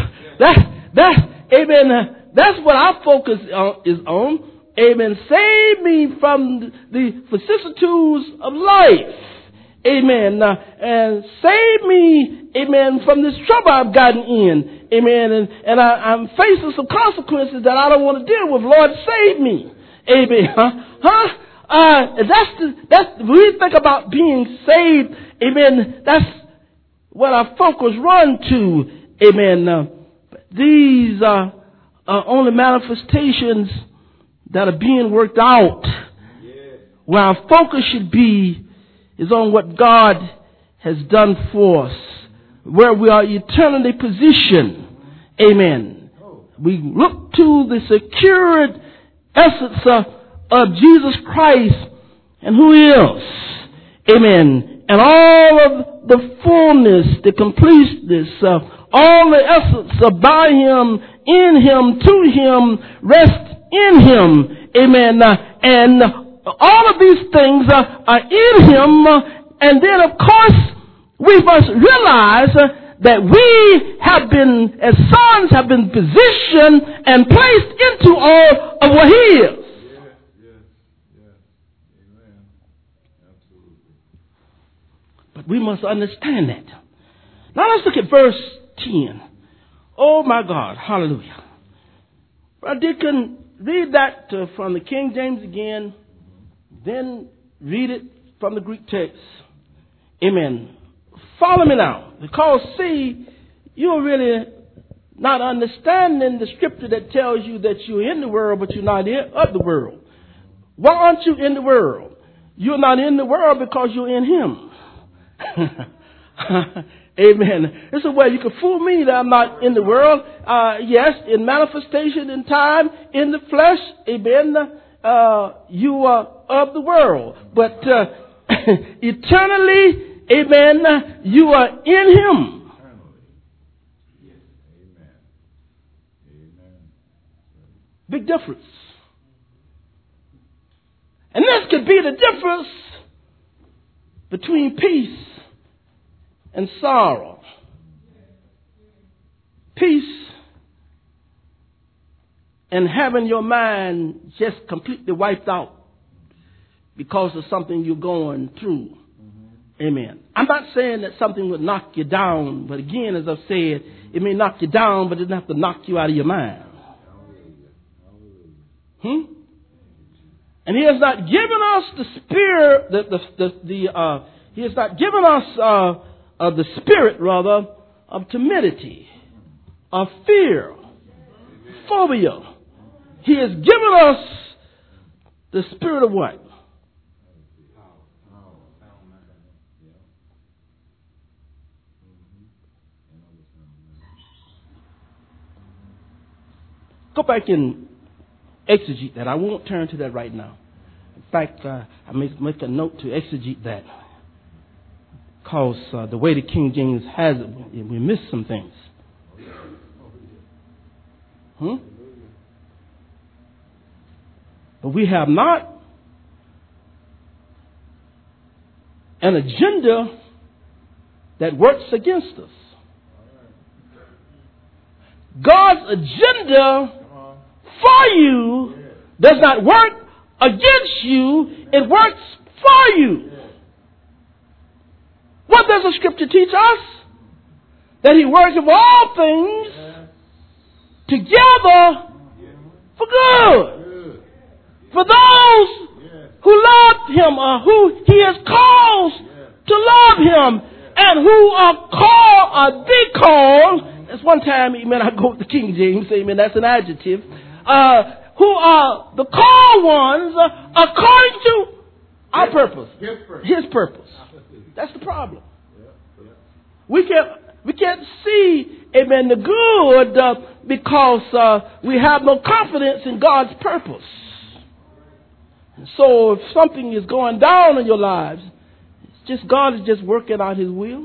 amen, that's what our focus is on. Amen. Save me from the vicissitudes of life. Amen. And save me, amen, from this trouble I've gotten in. Amen. And I'm facing some consequences that I don't want to deal with. Lord, save me. Amen. That's when we think about being saved. Amen. That's what our focus run to. Amen. These are only manifestations that are being worked out. Where our focus should be is on what God has done for us, where we are eternally positioned. Amen. We look to the secured essence of Jesus Christ and who He is. Amen. And all of the fullness, the completeness, all the essence by Him, in Him, to Him, rest in Him. Amen. And all of these things are in Him. And then, of course, we must realize that we have been, as sons, have been positioned and placed into all of what He is. Amen. Absolutely. But we must understand that. Now let's look at verse 10. Oh my God, hallelujah. Brother Deacon, read that from the King James again, then read it from the Greek text. Amen. Follow me now, because see, you're really not understanding the scripture that tells you that you're in the world, but you're not of the world. Why aren't you in the world? You're not in the world because you're in Him. Amen. This is a way you can fool me that I'm not in the world. Yes, in manifestation, in time, in the flesh. Amen. You are of the world, but eternally. Amen. You are in Him. Yes. Amen. Amen. Big difference. And this could be the difference between peace and sorrow. Peace and having your mind just completely wiped out because of something you're going through. Amen. I'm not saying that something would knock you down, but again, as I've said, it may knock you down, but it doesn't have to knock you out of your mind. And He has not given us the spirit, He has not given us the spirit, rather, of timidity, of fear, phobia. He has given us the spirit of what? Go back and exegete that. I won't turn to that right now. In fact, I may make a note to exegete that. Because the way the King James has it, we miss some things. But we have not an agenda that works against us. God's agenda for you does not work against you. It works for you. What does the scripture teach us? That He works of all things together for good. For those who love Him or who He has called to love Him and who are called or be called. That's one time, amen, I go with the King James, amen, that's an adjective. Who are the called ones according to our purpose. His purpose. That's the problem. We can't see, amen, the good because we have no confidence in God's purpose. And so if something is going down in your lives, it's just God is just working out His will.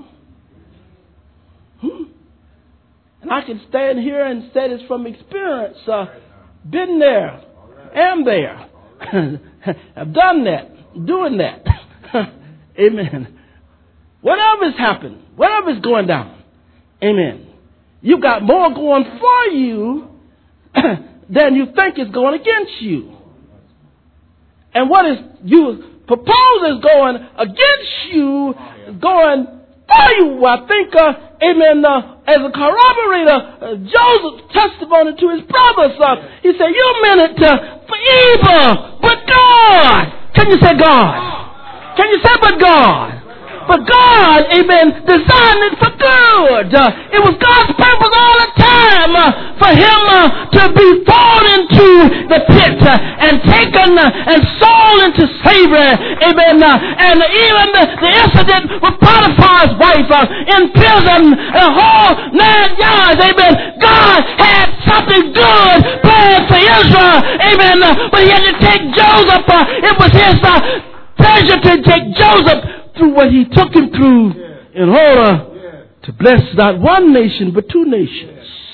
And I can stand here and say this from experience. Been there, am there. I've done that, doing that. Amen. Whatever's happened, whatever's going down, amen. You got more going for you than you think is going against you. And what is you propose is going against you, going for you. I think, amen, as a corroborator, Joseph's testimony to his brothers, he said, you meant it for evil, but God. Can you say God? Can you say but God? But God, amen, designed it for good. It was God's purpose all the time for him to be thrown into the pit and taken and sold into slavery. Amen. And even the incident with Potiphar's wife in prison, a whole 9 yards. Amen. God had something good planned for Israel. Amen. But he had to take Joseph. It was his pleasure to take Joseph through what he took him through in order to bless not one nation but 2 nations.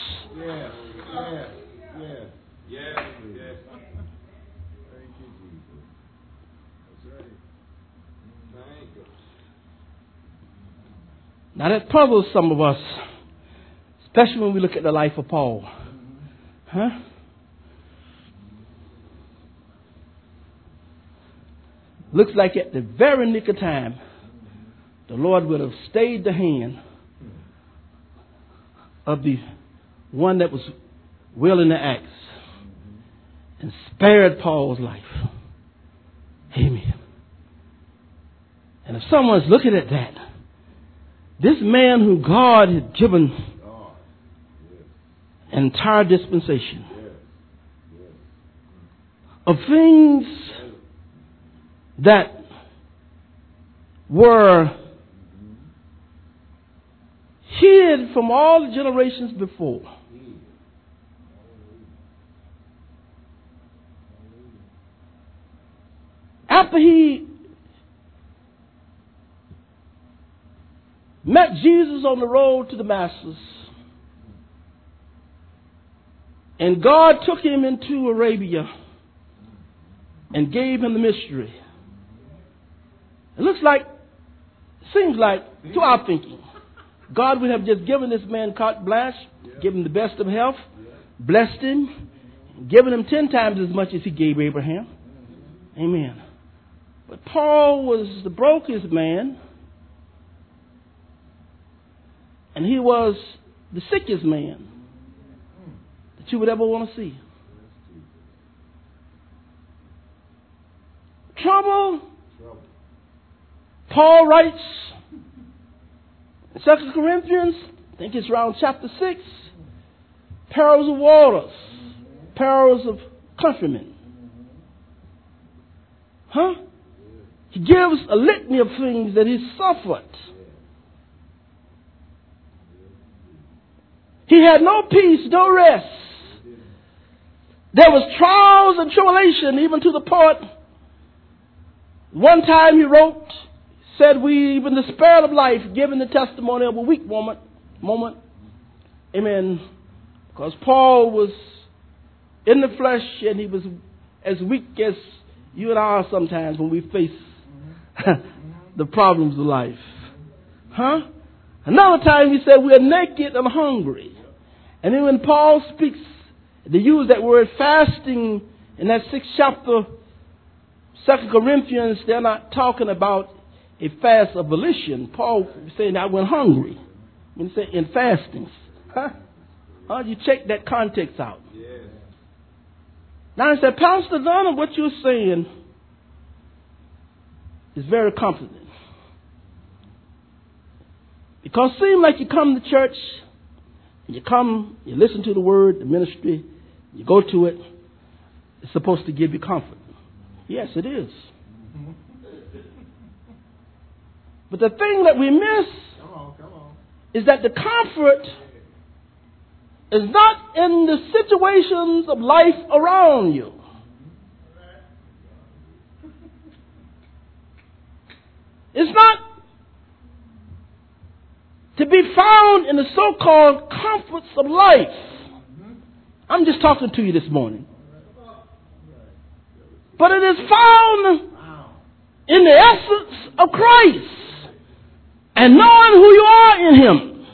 Now that puzzles some of us, especially when we look at the life of Paul. Looks like at the very nick of time, the Lord would have stayed the hand of the one that was willing to act and spared Paul's life. Amen. And if someone's looking at that, this man who God had given an entire dispensation of things that were hid from all the generations before. After he met Jesus on the road to Damascus, and God took him into Arabia and gave him the mystery. It seems like, to our thinking, God would have just given this man carte blanche, given him the best of health, blessed him, given him 10 times as much as he gave Abraham. Amen. But Paul was the brokest man, and he was the sickest man that you would ever want to see. Trouble. Paul writes in 2 Corinthians, I think it's around chapter 6, perils of waters, perils of countrymen. He gives a litany of things that he suffered. He had no peace, no rest. There was trials and tribulation, even to the point. One time he wrote, said, we even despaired of life, giving the testimony of a weak moment. Amen. Because Paul was in the flesh and he was as weak as you and I are sometimes when we face the problems of life. Another time he said, we are naked and hungry. And then when Paul speaks, they use that word fasting in that 6th chapter, 2 Corinthians, they're not talking about a fast of volition. Paul was saying, I went hungry. When he said in fastings. You check that context out. Now he said, Pastor, none of what you're saying is very comforting. Because it seems like you come to church, you listen to the word, the ministry, you go to it, it's supposed to give you comfort. Yes, it is. But the thing that we miss is that the comfort is not in the situations of life around you. It's not to be found in the so-called comforts of life. I'm just talking to you this morning. But it is found in the essence of Christ and knowing who you are in Him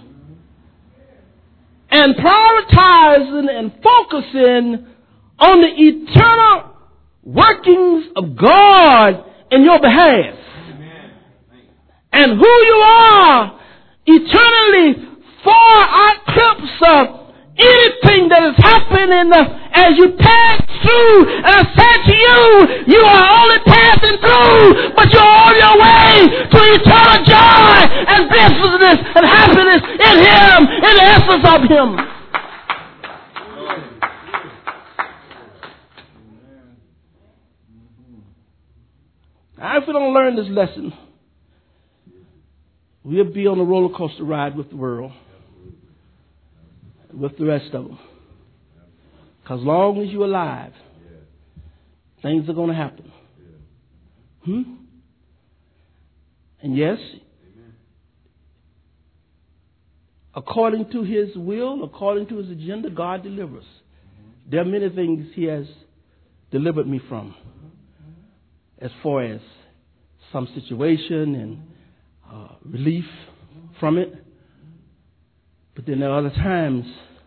and prioritizing and focusing on the eternal workings of God in your behalf. And who you are eternally far eclipses anything that is happening as you pass through. And I said to you, you are only passing through, but you're on your way to eternal joy and blessedness and happiness in Him, in the essence of Him. Now, if we don't learn this lesson, we'll be on a roller coaster ride with the world, with the rest of them. Because as long as you're alive, things are going to happen. And yes, according to His will, according to His agenda, God delivers. There are many things He has delivered me from, as far as some situation and relief from it. But then there are other times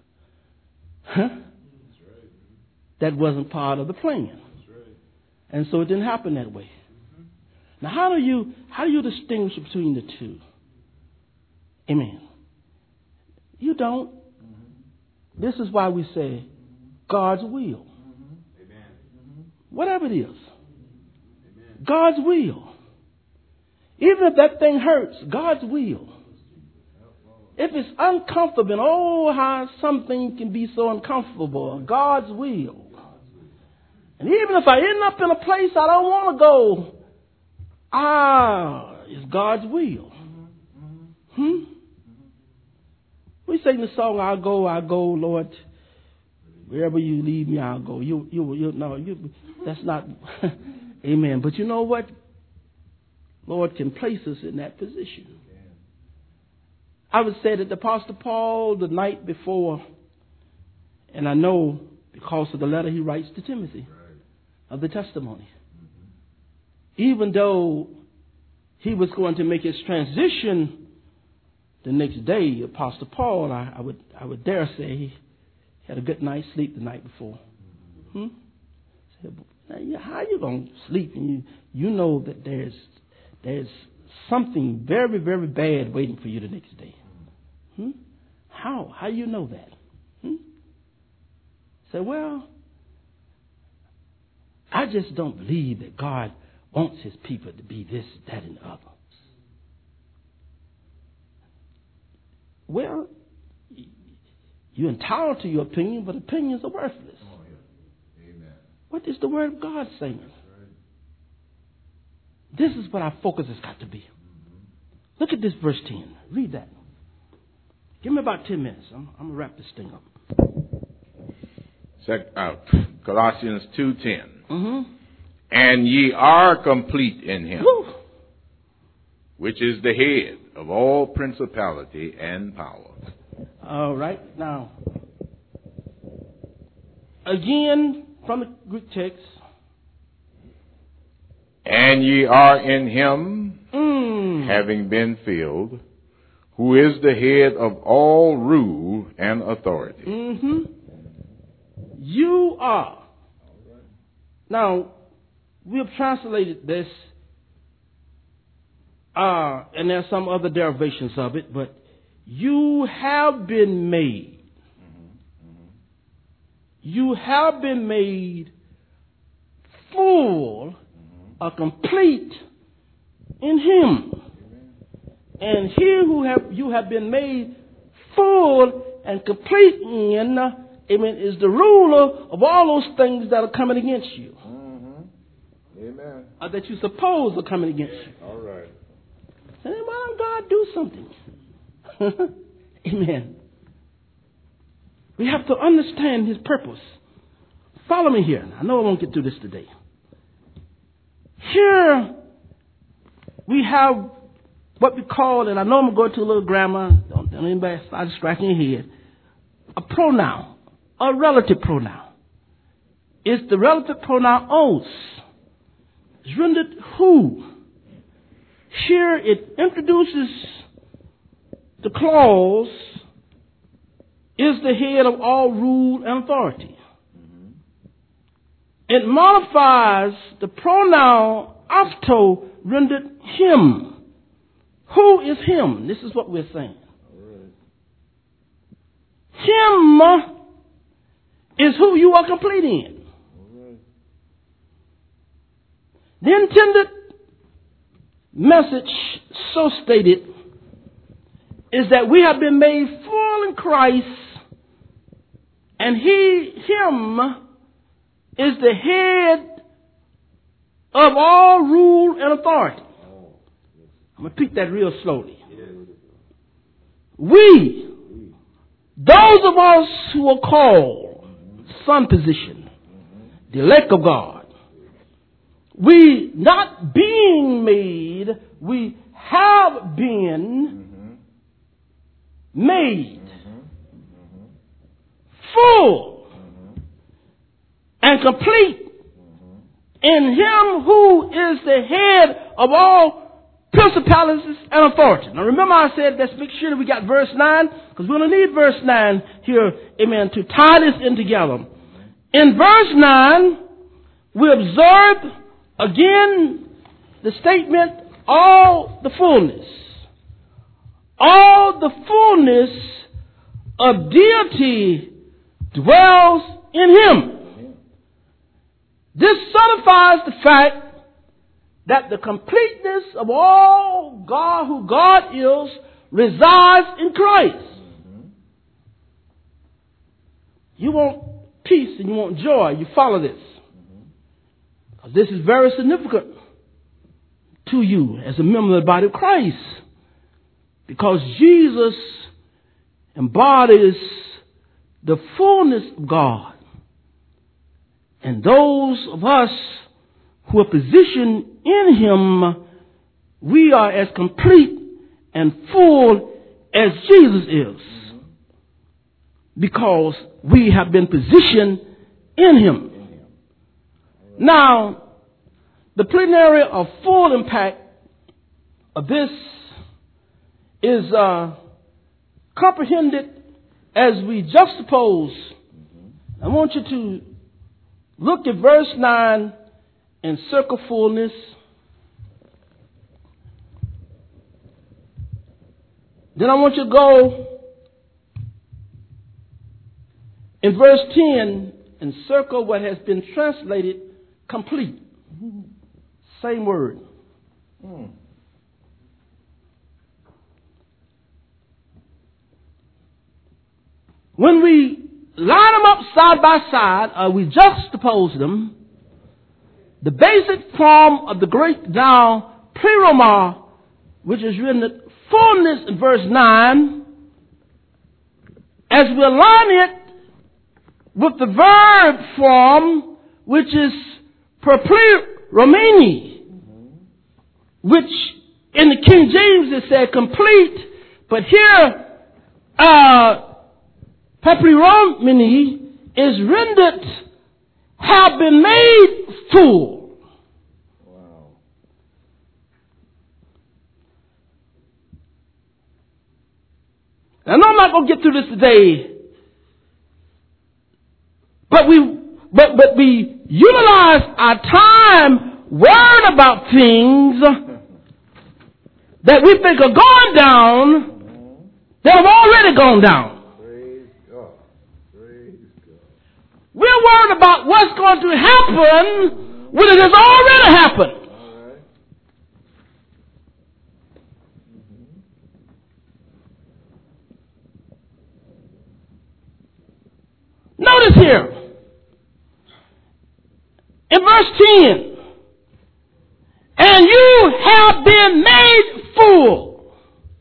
that wasn't part of the plan. And so it didn't happen that way. Now how do you distinguish between the two? Amen. You don't. This is why we say God's will. Whatever it is. God's will. Even if that thing hurts, God's will. If it's uncomfortable, and oh, how something can be so uncomfortable, God's will. And even if I end up in a place I don't want to go, it's God's will. We sing the song, I'll go, Lord. Wherever you lead me, I'll go. That's not, amen. But you know what? Lord can place us in that position. I would say that the Apostle Paul, the night before, and I know because of the letter he writes to Timothy of the testimony, even though he was going to make his transition the next day, Apostle Paul, I would dare say he had a good night's sleep the night before. How are you going to sleep and you know that there's something very, very bad waiting for you the next day? How do you know that? Say, well, I just don't believe that God wants His people to be this, that, and the other. Well, you're entitled to your opinion, but opinions are worthless. Amen. What is the Word of God saying? This is what our focus has got to be. Look at this verse 10. Read that. Give me about 10 minutes. I'm going to wrap this thing up. Colossians 2:10. And ye are complete in Him, which is the head of all principality and power. All right. Now, again, from the Greek text. And ye are in Him, having been filled, who is the head of all rule and authority. You are. Now, we have translated this, and there are some other derivations of it, but you have been made. You have been made full, complete in Him. And here you have been made full and complete in, amen, is the ruler of all those things that are coming against you. Amen. That you suppose are coming against you. All right. And then why don't God do something? Amen. We have to understand His purpose. Follow me here. I know I won't get through this today. Here we have what we call, and I know I'm going to go to a little grammar, don't anybody start scratching your head, a pronoun, a relative pronoun. It's the relative pronoun os. It's rendered who. Here it introduces the clause, is the head of all rule and authority. It modifies the pronoun afto, rendered him. Who is him? This is what we're saying. Him is who you are complete in. The intended message, so stated, is that we have been made full in Christ, and Him is the head of all rule and authority. I'm going to repeat that real slowly. We, those of us who are called, son position, the elect of God, we not being made, we have been made full and complete in Him who is the head of all principalities and authority. Now remember I said, let's make sure that we got verse 9, because we're going to need verse 9 here, amen, to tie this in together. In verse 9, we observe again the statement, all the fullness. All the fullness of deity dwells in Him. This certifies the fact that the completeness of all God, who God is, resides in Christ. You want peace and you want joy, you follow this. Because this is very significant to you as a member of the body of Christ. Because Jesus embodies the fullness of God. And those of us who are positioned in Him, we are as complete and full as Jesus is. Because we have been positioned in Him. Now, the plenary of full impact of this is comprehended as we juxtapose. I want you to look at verse 9 and circle fullness. Then I want you to go in verse 10 and circle what has been translated complete. Same word. When we line them up side by side, we juxtapose them, the basic form of the Greek noun pleroma, which is written at fullness in verse 9, as we align it with the verb form, which is perpleromeni, which in the King James it said complete, but here perpleromeni is rendered have been made full. Wow. And I'm not going to get through this today, but we utilize our time worrying about things that we think are going down that have already gone down. We're worried about what's going to happen when it has already happened. Notice here, in verse 10, and you have been made full.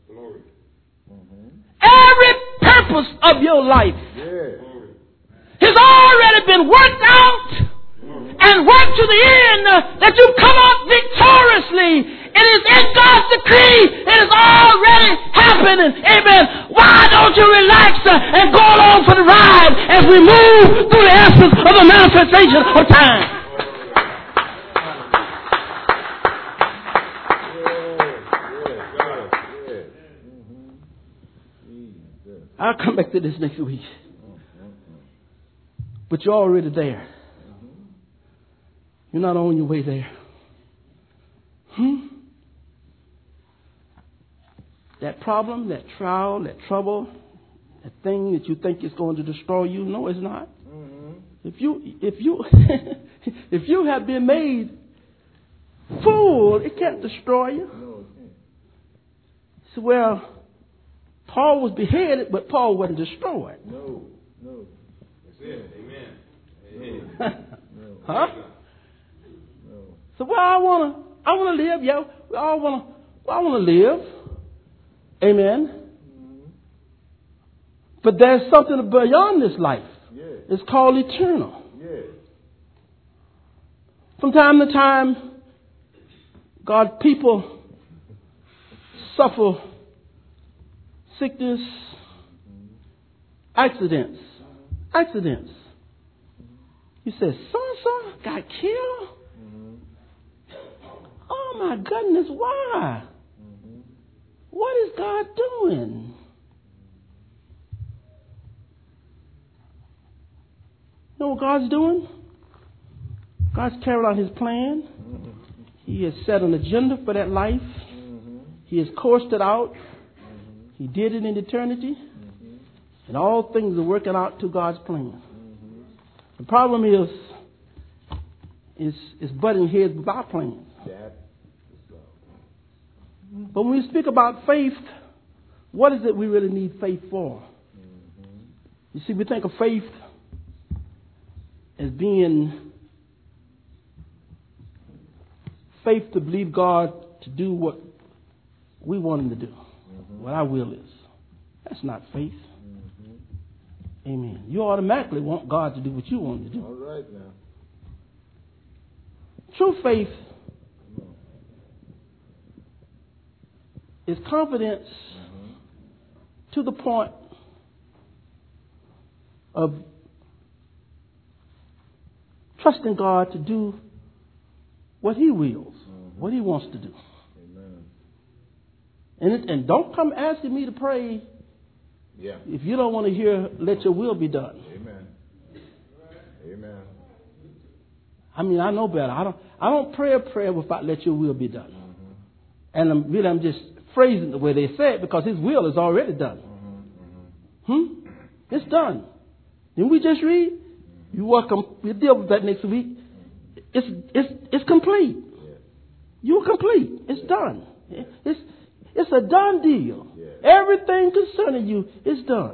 Every purpose of your life has already been worked out and worked to the end that you come out victoriously. It is in God's decree. It has already happened. Amen. Why don't you relax and go along for the ride as we move through the essence of the manifestation of time? I'll come back to this next week. But you're already there. You're not on your way there. That problem, that trial, that trouble, that thing that you think is going to destroy you, no, it's not. if you if you have been made full, it can't destroy you. No, it can't. So, well, Paul was beheaded, but Paul wasn't destroyed. No. That's it. Amen. Amen. Huh? No. So, well, I wanna live, yo. I wanna live. Amen. But there's something beyond this life. Yeah. It's called eternal. Yeah. From time to time, God, people suffer sickness, accidents. You say, so-and-so got killed? Oh my goodness, why? What is God doing? You know what God's doing? God's carried out His plan. He has set an agenda for that life. He has coursed it out. He did it in eternity. And all things are working out to God's plan. The problem is butting heads with our plans. But when we speak about faith, what is it we really need faith for? You see, we think of faith as being faith to believe God to do what we want Him to do, what our will is. That's not faith. Amen. You automatically want God to do what you want Him to do. All right now. True faith is confidence to the point of trusting God to do what He wills, what He wants to do. Amen. And don't come asking me to pray if you don't want to hear, let your will be done. Amen. Amen. I mean, I know better. I don't pray a prayer without let your will be done. And I'm just phrasing it the way they say it because His will is already done. It's done. Didn't we just read? We'll deal with that next week. It's complete. You're complete. It's done. It's a done deal. Everything concerning you is done.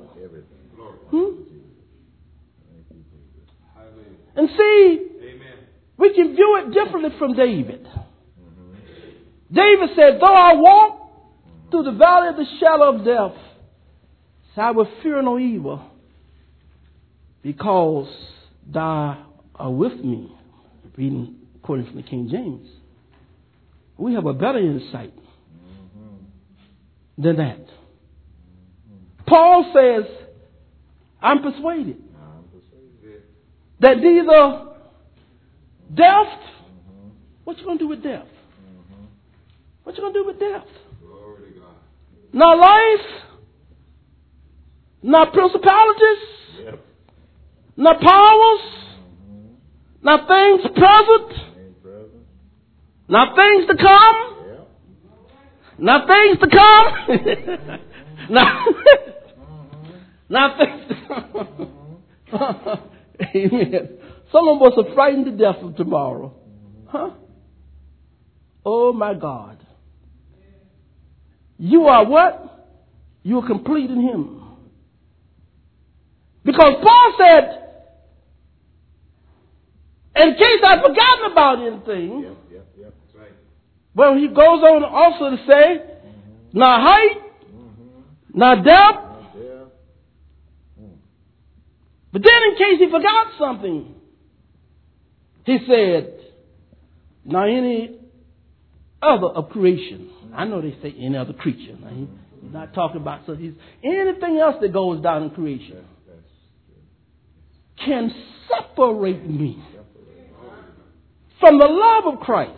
And see, we can view it differently from David. David said, though I walk through the valley of the shadow of death, so I will fear no evil, because thou art with me. Reading according from the King James. We have a better insight than that. Paul says, I'm persuaded that neither death, what you going to do with death? What you going to do with death? Not life, not principalities, not powers, not things present, not things to come, not things to come, not things to come. Amen. Some of us are frightened to death of tomorrow. Huh? Oh my God. You are what? You are complete in Him. Because Paul said, in case I've forgotten about anything, well, he goes on also to say, not height, not depth. But then in case he forgot something, he said, now any other of creation. I know they say any other creature. Now he's not talking about anything else that goes down in creation can separate me from the love of Christ,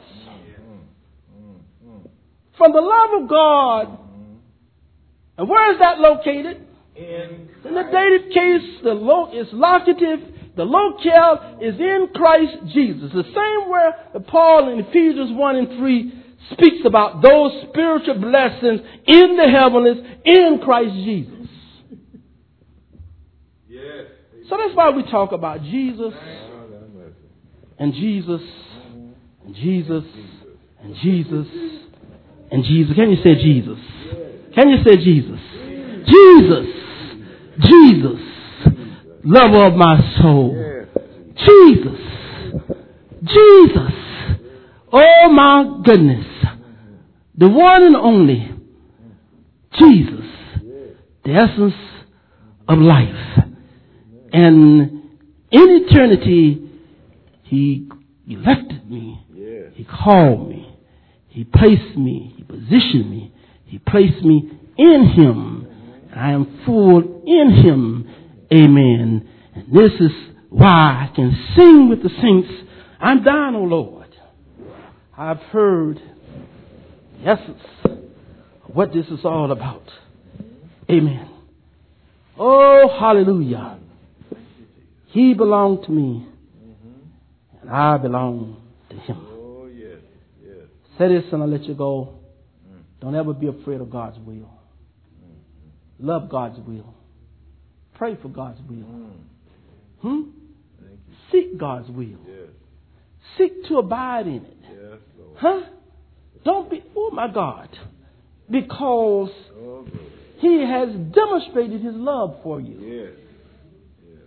from the love of God. And where is that located? In the dative case, it's locative. The locale is in Christ Jesus. The same where Paul in Ephesians 1 and 3 speaks about those spiritual blessings in the heavenlies in Christ Jesus. So that's why we talk about Jesus and Jesus and Jesus and Jesus and Jesus. Can you say Jesus? Can you say Jesus? Jesus. Jesus. Lover of my soul. Jesus. Jesus. Oh my goodness. The one and only Jesus. The essence of life. And in eternity, He elected me. He called me. He placed me. He positioned me. He placed me in Him. I am full in Him. Amen. And this is why I can sing with the saints. I'm thine, O Lord. I've heard the essence of what this is all about. Amen. Oh, hallelujah. He belonged to me, and I belong to Him. Oh, yes, yes. Say this and I'll let you go. Don't ever be afraid of God's will. Love God's will. Pray for God's will. Seek God's will. Yes. Seek to abide in it. Yes, Lord. Don't be, oh my God, because Oh, good. He has demonstrated His love for you. Yes. Yes.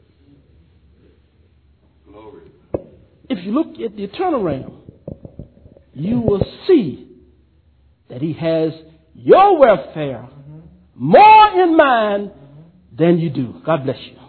Glory. If you look at the eternal realm, you will see that He has your welfare more in mind than you do. God bless you.